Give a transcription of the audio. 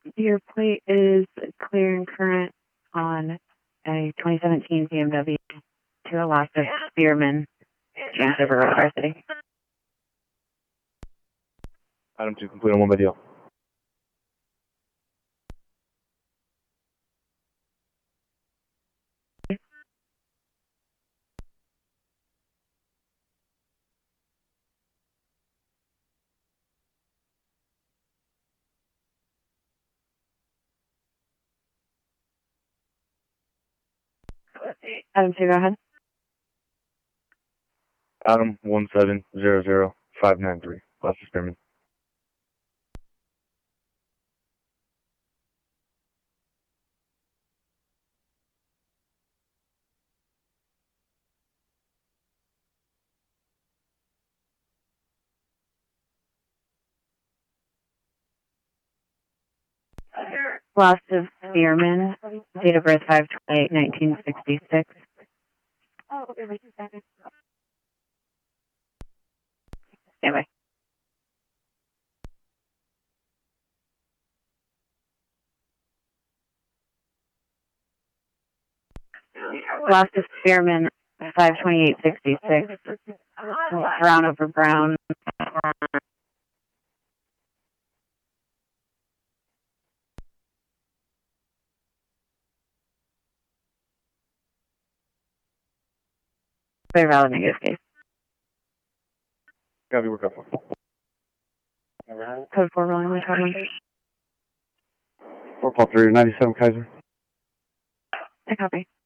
Your plate is clear and current on a 2017 BMW to Alaska Spearman, James River, Road City. Item 2 complete on 1 by deal. Adam 2, go ahead. Item 1700593, Alaska Spearman. Lost of Spearman, date of birth 5/28/1966. Anyway. Lost of Spearman, 5/28/66. Brown over brown. Very valid negative case. Copy, work up. Code 4 rolling with 4 call 3, 97 Kaiser. I copy.